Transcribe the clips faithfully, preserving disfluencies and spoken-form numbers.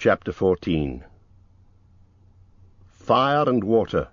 Chapter fourteen. Fire and Water.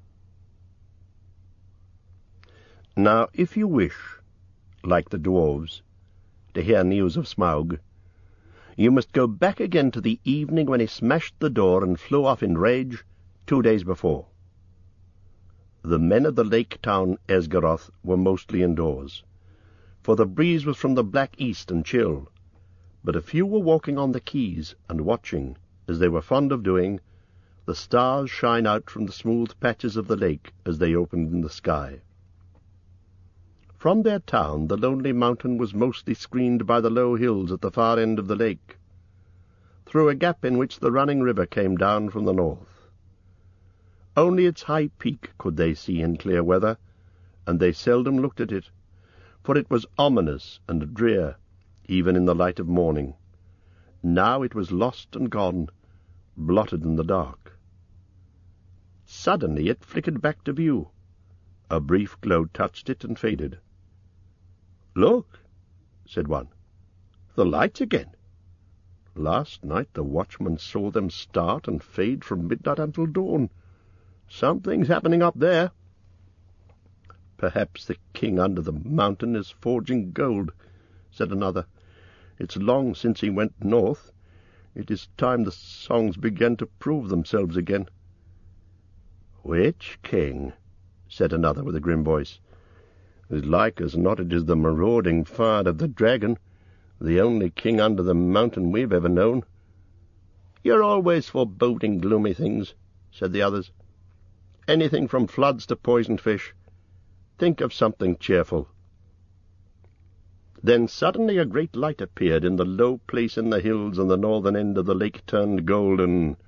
Now, if you wish, like the dwarves, to hear news of Smaug, you must go back again to the evening when he smashed the door and flew off in rage two days before. The men of the lake town Esgaroth were mostly indoors, for the breeze was from the black east and chill, but a few were walking on the quays and watching, as they were fond of doing, the stars shine out from the smooth patches of the lake as they opened in the sky. From their town the lonely mountain was mostly screened by the low hills at the far end of the lake, through a gap in which the running river came down from the north. Only its high peak could they see in clear weather, and they seldom looked at it, for it was ominous and drear, even in the light of morning. Now it was lost and gone, blotted in the dark. Suddenly it flickered back to view. A brief glow touched it and faded. "Look," said one, "the lights again. Last night the watchman saw them start and fade from midnight until dawn. Something's happening up there." "Perhaps the king under the mountain is forging gold," said another. "It's long since he went north. It is time the songs began to prove themselves again." "Which king?" said another with a grim voice. "As like as not it is the marauding fire of the dragon, the only king under the mountain we've ever known." "You're always foreboding gloomy things," said the others. "Anything from floods to poisoned fish. Think of something cheerful." Then suddenly a great light appeared in the low place in the hills, and the northern end of the lake turned golden.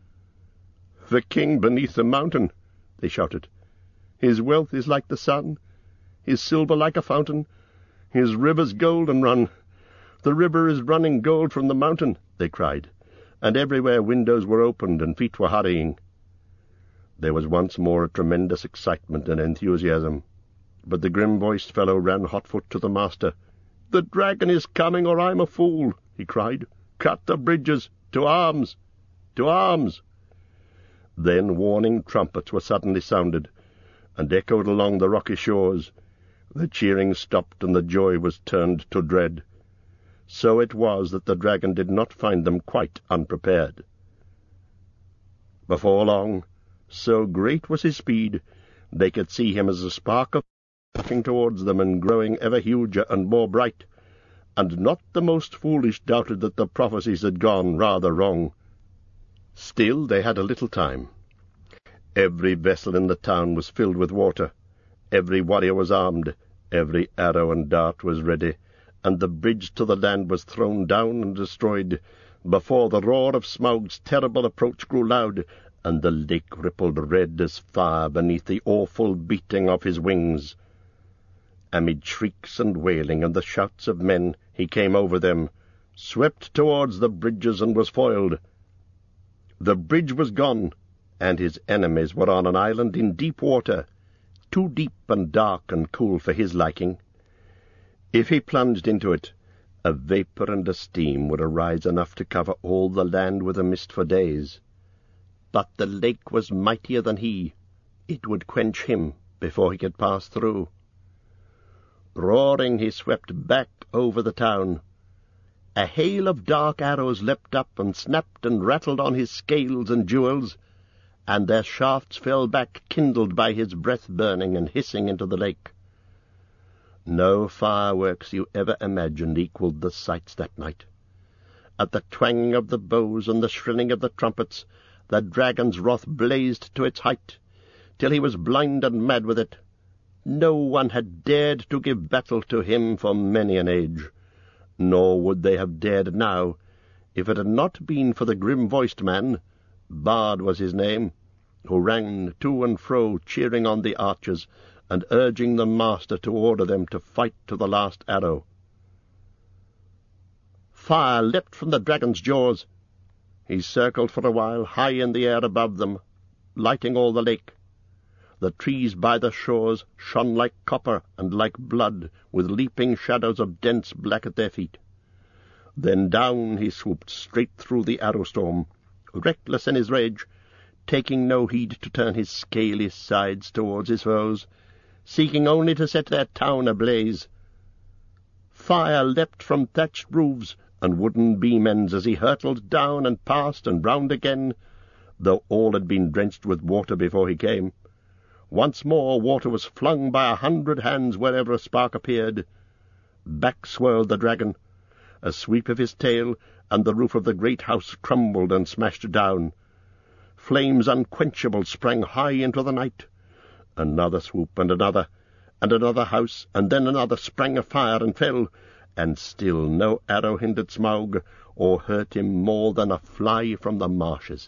"The king beneath the mountain," they shouted. "His wealth is like the sun, his silver like a fountain, his rivers golden run. The river is running gold from the mountain," they cried, and everywhere windows were opened and feet were hurrying. There was once more a tremendous excitement and enthusiasm, but the grim-voiced fellow ran hotfoot to the master. "The dragon is coming, or I'm a fool," he cried. "Cut the bridges! To arms! To arms!" Then warning trumpets were suddenly sounded, and echoed along the rocky shores. The cheering stopped, and the joy was turned to dread. So it was that the dragon did not find them quite unprepared. Before long, so great was his speed, they could see him as a spark of puffing towards them and growing ever huger and more bright, and not the most foolish doubted that the prophecies had gone rather wrong. Still they had a little time. Every vessel in the town was filled with water, every warrior was armed, every arrow and dart was ready, and the bridge to the land was thrown down and destroyed, before the roar of Smaug's terrible approach grew loud, and the lake rippled red as fire beneath the awful beating of his wings. Amid shrieks and wailing and the shouts of men, he came over them, swept towards the bridges, and was foiled. The bridge was gone, and his enemies were on an island in deep water, too deep and dark and cool for his liking. If he plunged into it, a vapour and a steam would arise enough to cover all the land with a mist for days. But the lake was mightier than he. It would quench him before he could pass through. Roaring, he swept back over the town. A hail of dark arrows leapt up and snapped and rattled on his scales and jewels, and their shafts fell back, kindled by his breath burning and hissing into the lake. No fireworks you ever imagined equalled the sights that night. At the twanging of the bows and the shrilling of the trumpets, the dragon's wrath blazed to its height, till he was blind and mad with it. No one had dared to give battle to him for many an age, nor would they have dared now, if it had not been for the grim-voiced man, Bard was his name, who ran to and fro cheering on the archers, and urging the master to order them to fight to the last arrow. Fire leapt from the dragon's jaws. He circled for a while high in the air above them, lighting all the lake. The trees by the shores shone like copper and like blood, with leaping shadows of dense black at their feet. Then down he swooped straight through the arrow-storm, reckless in his rage, taking no heed to turn his scaly sides towards his foes, seeking only to set their town ablaze. Fire leapt from thatched roofs and wooden beam-ends as he hurtled down and past and round again, though all had been drenched with water before he came. Once more water was flung by a hundred hands wherever a spark appeared. Back swirled the dragon. A sweep of his tail, and the roof of the great house crumbled and smashed down. Flames unquenchable sprang high into the night. Another swoop, and another, and another house, and then another sprang afire and fell, and still no arrow hindered Smaug, or hurt him more than a fly from the marshes.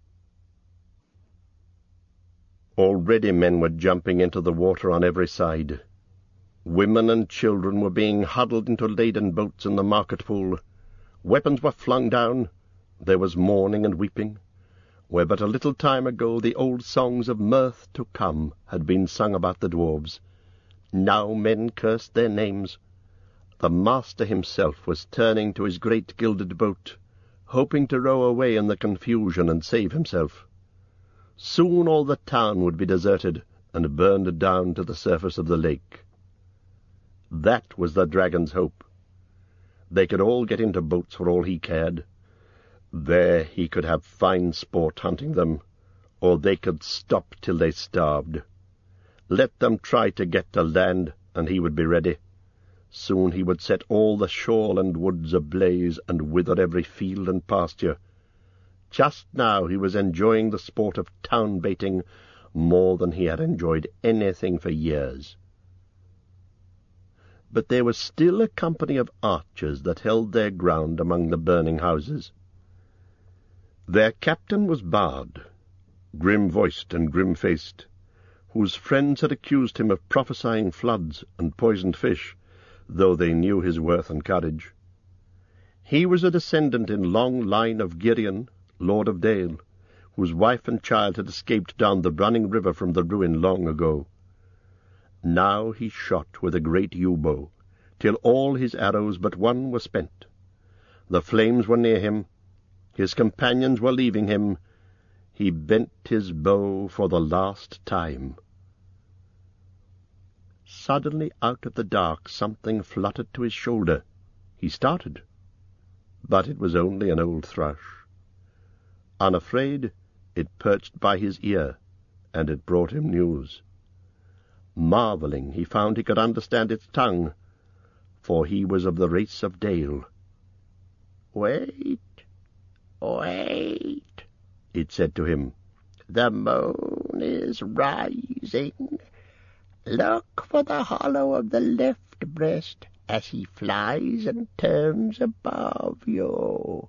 Already men were jumping into the water on every side. Women and children were being huddled into laden boats in the market pool. Weapons were flung down. There was mourning and weeping. Where but a little time ago the old songs of mirth to come had been sung about the dwarves, now men cursed their names. The master himself was turning to his great gilded boat, hoping to row away in the confusion and save himself. Soon all the town would be deserted and burned down to the surface of the lake. That was the dragon's hope. They could all get into boats for all he cared. There he could have fine sport hunting them, or they could stop till they starved. Let them try to get to land, and he would be ready. Soon he would set all the shore and woods ablaze, and wither every field and pasture. Just now he was enjoying the sport of town-baiting more than he had enjoyed anything for years. But there was still a company of archers that held their ground among the burning houses. Their captain was Bard, grim-voiced and grim-faced, whose friends had accused him of prophesying floods and poisoned fish, though they knew his worth and courage. He was a descendant in long line of Girion, Lord of Dale, whose wife and child had escaped down the running river from the ruin long ago. Now he shot with a great yew-bow, till all his arrows but one were spent. The flames were near him. His companions were leaving him. He bent his bow for the last time. Suddenly out of the dark something fluttered to his shoulder. He started, but it was only an old thrush. Unafraid, it perched by his ear, and it brought him news. Marvelling, he found he could understand its tongue, for he was of the race of Dale. "Wait, wait," it said to him. "The moon is rising. Look for the hollow of the left breast as he flies and turns above you."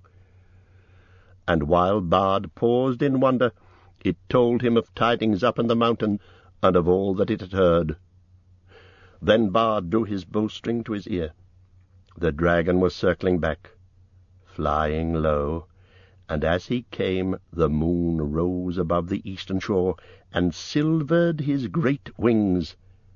And while Bard paused in wonder, it told him of tidings up in the mountain, and of all that it had heard. Then Bard drew his bowstring to his ear. The dragon was circling back, flying low, and as he came the moon rose above the eastern shore, and silvered his great wings.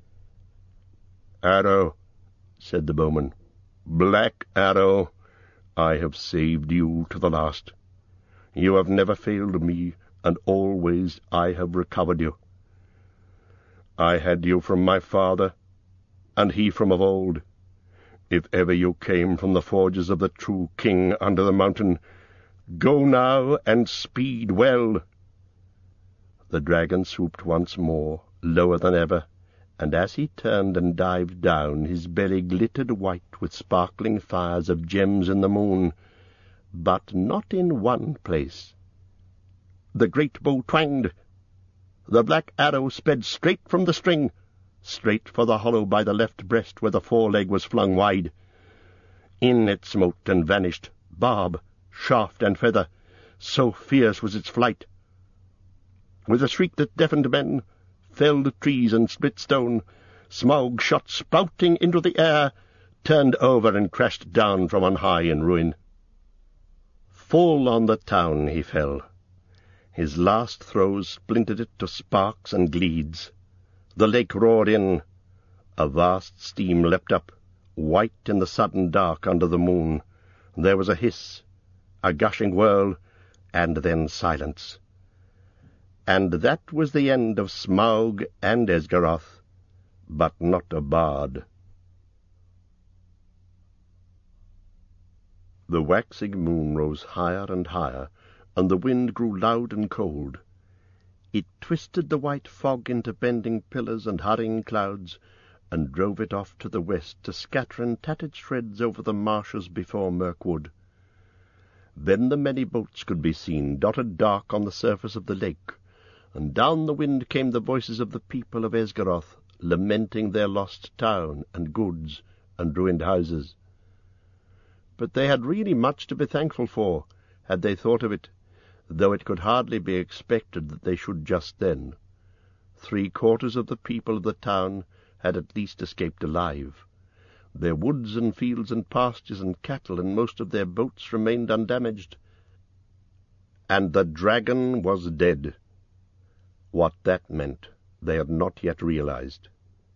"Arrow," said the bowman, "Black Arrow, I have saved you to the last. You have never failed me, and always I have recovered you. I had you from my father, and he from of old. If ever you came from the forges of the true king under the mountain, go now and speed well." The dragon swooped once more, lower than ever, and as he turned and dived down, his belly glittered white with sparkling fires of gems in the moon, but not in one place. The great bow twanged. The black arrow sped straight from the string, straight for the hollow by the left breast where the foreleg was flung wide. In it smote and vanished, barb, shaft, and feather, so fierce was its flight. With a shriek that deafened men, felled trees and split stone, Smaug shot spouting into the air, turned over and crashed down from on high in ruin. Full on the town he fell. His last throws splintered it to sparks and gleeds. The lake roared in. A vast steam leapt up, white in the sudden dark under the moon, There was a hiss, a gushing whirl, and then silence. And that was the end of Smaug and Esgaroth, but not of Bard. The waxing moon rose higher and higher, and the wind grew loud and cold. It twisted the white fog into bending pillars and hurrying clouds, and drove it off to the west to scatter in tattered shreds over the marshes before Mirkwood. Then the many boats could be seen, dotted dark on the surface of the lake, and down the wind came the voices of the people of Esgaroth, lamenting their lost town and goods and ruined houses. But they had really much to be thankful for, had they thought of it, though it could hardly be expected that they should just then. Three-quarters of the people of the town had at least escaped alive. Their woods and fields and pastures and cattle and most of their boats remained undamaged. And the dragon was dead. What that meant they had not yet realized.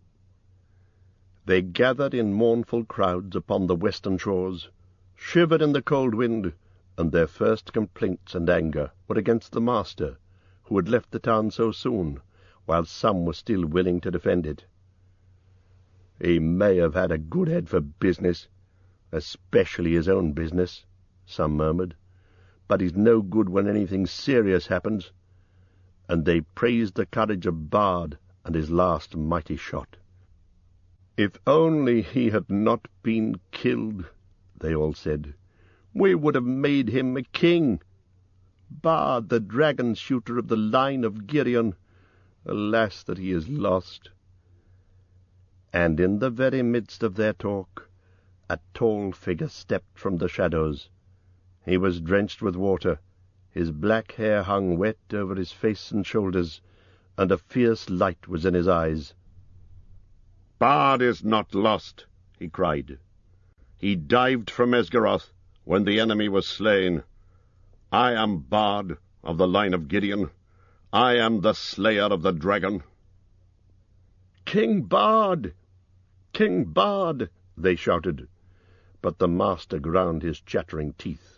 They gathered in mournful crowds upon the western shores, shivered in the cold wind, and their first complaints and anger were against the master, who had left the town so soon, while some were still willing to defend it. He may have had a good head for business, especially his own business, some murmured, but he's no good when anything serious happens, and they praised the courage of Bard and his last mighty shot. If only he had not been killed, they all said, we would have made him a king. Bard, the dragon-shooter of the line of Girion, alas that he is lost. And in the very midst of their talk, a tall figure stepped from the shadows. He was drenched with water, his black hair hung wet over his face and shoulders, and a fierce light was in his eyes. "Bard is not lost," he cried. "He dived from Esgaroth when the enemy was slain. I am Bard of the line of Gideon. I am the slayer of the dragon." "King Bard! King Bard!" they shouted, but the master ground his chattering teeth.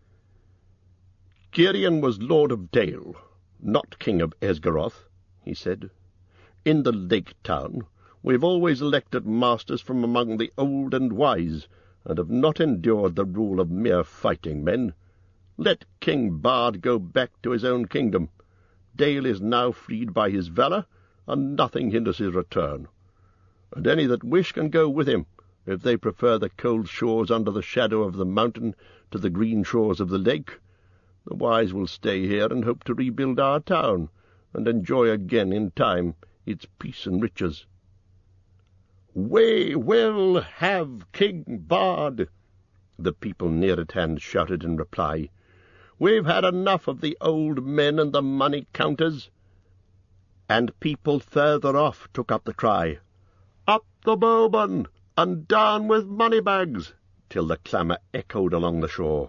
"Girion was lord of Dale, not king of Esgaroth," he said. "In the lake town we've always elected masters from among the old and wise, and have not endured the rule of mere fighting men. Let King Bard go back to his own kingdom. Dale is now freed by his valour, and nothing hinders his return. And any that wish can go with him, if they prefer the cold shores under the shadow of the mountain to the green shores of the lake. The wise will stay here and hope to rebuild our town, and enjoy again in time its peace and riches." "We will have King Bard," the people near at hand shouted in reply. "We've had enough of the old men and the money counters." And people further off took up the cry, "Up the bowmen, and down with moneybags," till the clamour echoed along the shore.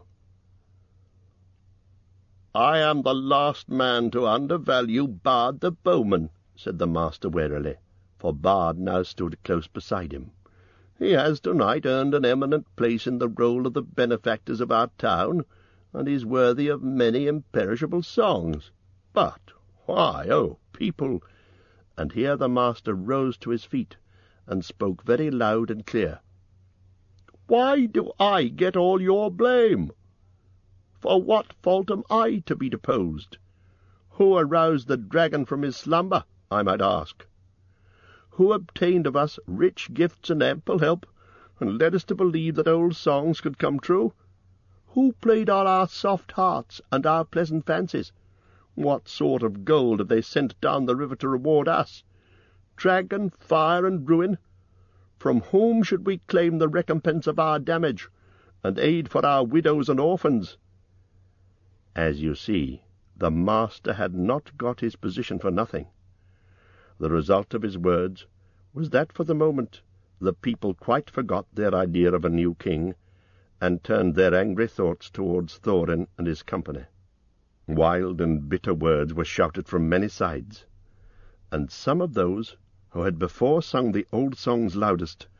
"I am the last man to undervalue Bard the bowman," said the master warily, for Bard now stood close beside him. "He has tonight earned an eminent place in the roll of the benefactors of our town, and is worthy of many imperishable songs. But why, oh people—" And here the master rose to his feet, and spoke very loud and clear. "Why do I get all your blame? For what fault am I to be deposed? Who aroused the dragon from his slumber, I might ask? Who obtained of us rich gifts and ample help, and led us to believe that old songs could come true? Who played on our soft hearts and our pleasant fancies? What sort of gold have they sent down the river to reward us? Dragon, fire, and ruin? From whom should we claim the recompense of our damage, and aid for our widows and orphans?" As you see, the master had not got his position for nothing. The result of his words was that for the moment the people quite forgot their idea of a new king, and turned their angry thoughts towards Thorin and his company. Wild and bitter words were shouted from many sides, and some of those who had before sung the old songs loudest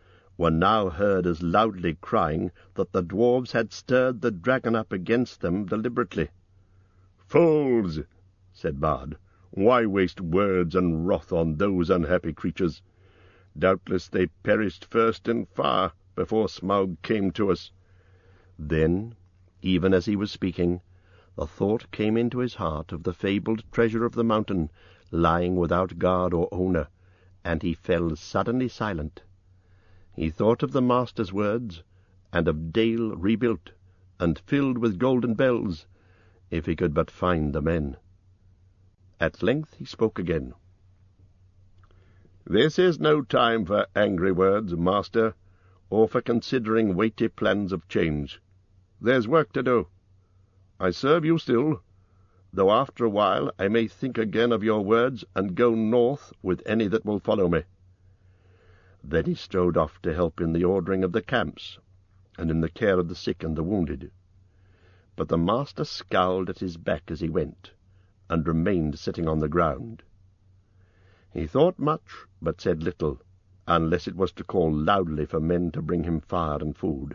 were now heard as loudly crying that the dwarfs had stirred the dragon up against them deliberately. "Fools!" said Bard, "why waste words and wrath on those unhappy creatures? Doubtless they perished first in fire before Smaug came to us." Then, even as he was speaking, the thought came into his heart of the fabled treasure of the mountain lying without guard or owner, and he fell suddenly silent. He thought of the master's words, and of Dale rebuilt, and filled with golden bells, if he could but find the men. At length he spoke again. "This is no time for angry words, master, or for considering weighty plans of change. There's work to do. I serve you still, though after a while I may think again of your words and go north with any that will follow me." Then he strode off to help in the ordering of the camps, and in the care of the sick and the wounded. But the master scowled at his back as he went, and remained sitting on the ground. He thought much, but said little, unless it was to call loudly for men to bring him fire and food.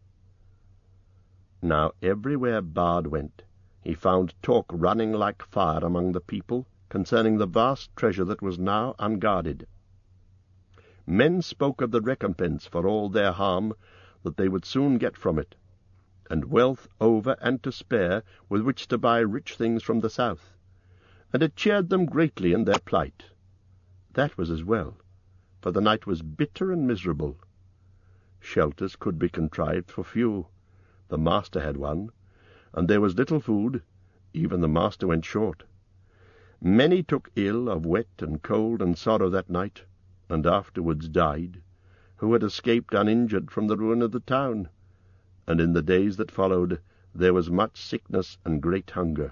Now everywhere Bard went, he found talk running like fire among the people concerning the vast treasure that was now unguarded. Men spoke of the recompense for all their harm that they would soon get from it, and wealth over and to spare with which to buy rich things from the south, and it cheered them greatly in their plight. That was as well, for the night was bitter and miserable. Shelters could be contrived for few. The master had one, and there was little food. Even the master went short. Many took ill of wet and cold and sorrow that night, and afterwards died, who had escaped uninjured from the ruin of the town, and in the days that followed there was much sickness and great hunger.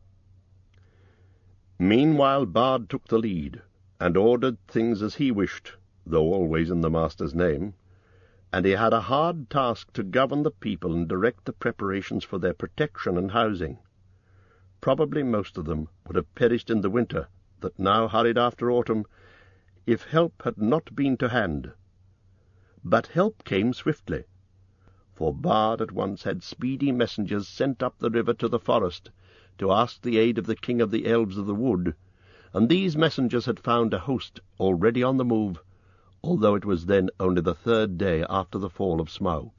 Meanwhile Bard took the lead, and ordered things as he wished, though always in the master's name, and he had a hard task to govern the people and direct the preparations for their protection and housing. Probably most of them would have perished in the winter that now hurried after autumn, if help had not been to hand. But help came swiftly, for Bard at once had speedy messengers sent up the river to the forest to ask the aid of the king of the elves of the wood, and these messengers had found a host already on the move, although it was then only the third day after the fall of Smaug.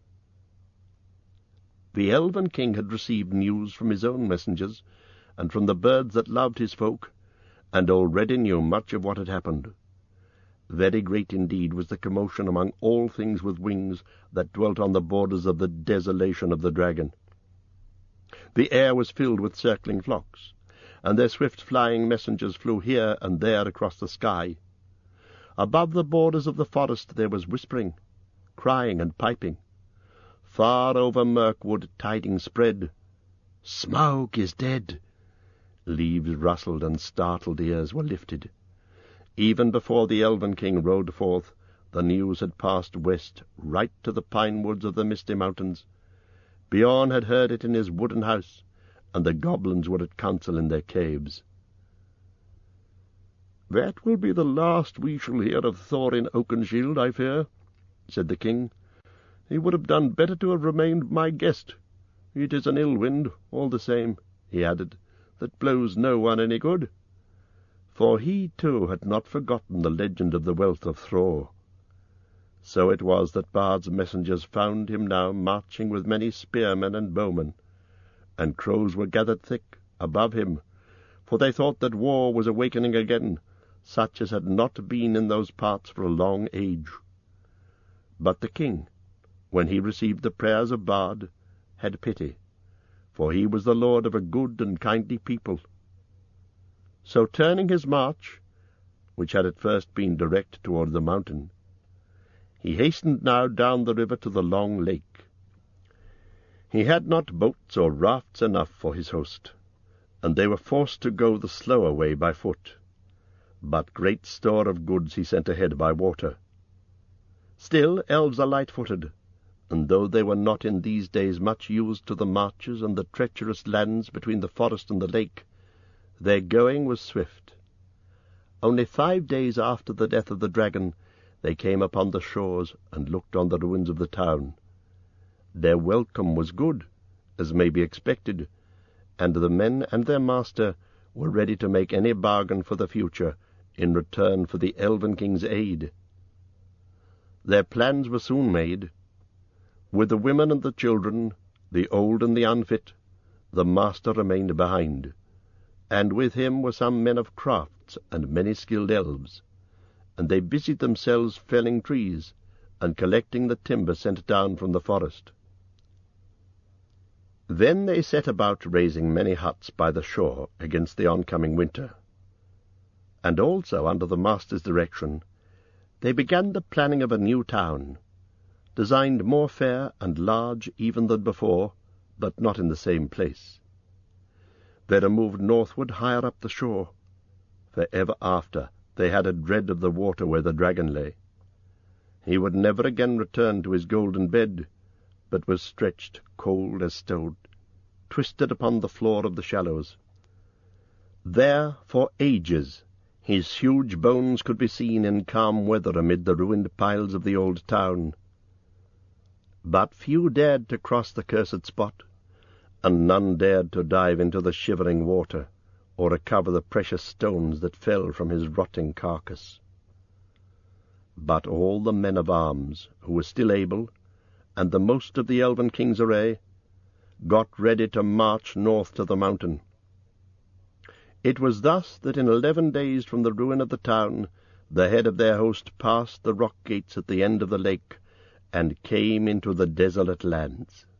The elven king had received news from his own messengers, and from the birds that loved his folk, and already knew much of what had happened. Very great indeed was the commotion among all things with wings that dwelt on the borders of the desolation of the dragon. The air was filled with circling flocks, and their swift flying messengers flew here and there across the sky. Above the borders of the forest there was whispering, crying, and piping. Far over Mirkwood tidings spread. "Smaug is dead!" Leaves rustled, and startled ears were lifted. Even before the elven king rode forth, the news had passed west, right to the pine woods of the Misty Mountains. Bjorn had heard it in his wooden house, and the goblins were at council in their caves. "That will be the last we shall hear of Thorin Oakenshield, I fear," said the king. "He would have done better to have remained my guest. It is an ill wind, all the same," he added, "that blows no one any good." For he, too, had not forgotten the legend of the wealth of Thror. So it was that Bard's messengers found him now marching with many spearmen and bowmen, and crows were gathered thick above him, for they thought that war was awakening again, such as had not been in those parts for a long age. But the king, when he received the prayers of Bard, had pity, for he was the lord of a good and kindly people. So turning his march, which had at first been direct toward the mountain, he hastened now down the river to the long lake. He had not boats or rafts enough for his host, and they were forced to go the slower way by foot, but great store of goods he sent ahead by water. Still, elves are light-footed, and though they were not in these days much used to the marches and the treacherous lands between the forest and the lake, their going was swift. Only five days after the death of the dragon, they came upon the shores and looked on the ruins of the town. Their welcome was good, as may be expected, and the men and their master were ready to make any bargain for the future in return for the Elven King's aid. Their plans were soon made. With the women and the children, the old and the unfit, the master remained behind, and with him were some men of crafts and many skilled elves, and they busied themselves felling trees and collecting the timber sent down from the forest. Then they set about raising many huts by the shore against the oncoming winter, and also, under the master's direction, they began the planning of a new town, designed more fair and large even than before, but not in the same place. They removed northward higher up the shore, for ever after they had a dread of the water where the dragon lay. He would never again return to his golden bed, but was stretched cold as stone, twisted upon the floor of the shallows. There, for ages, his huge bones could be seen in calm weather amid the ruined piles of the old town. But few dared to cross the cursed spot, and none dared to dive into the shivering water, or recover the precious stones that fell from his rotting carcass. But all the men of arms, who were still able, and the most of the Elven King's array, got ready to march north to the mountain. It was thus that in eleven days from the ruin of the town the head of their host passed the rock gates at the end of the lake, and came into the desolate lands.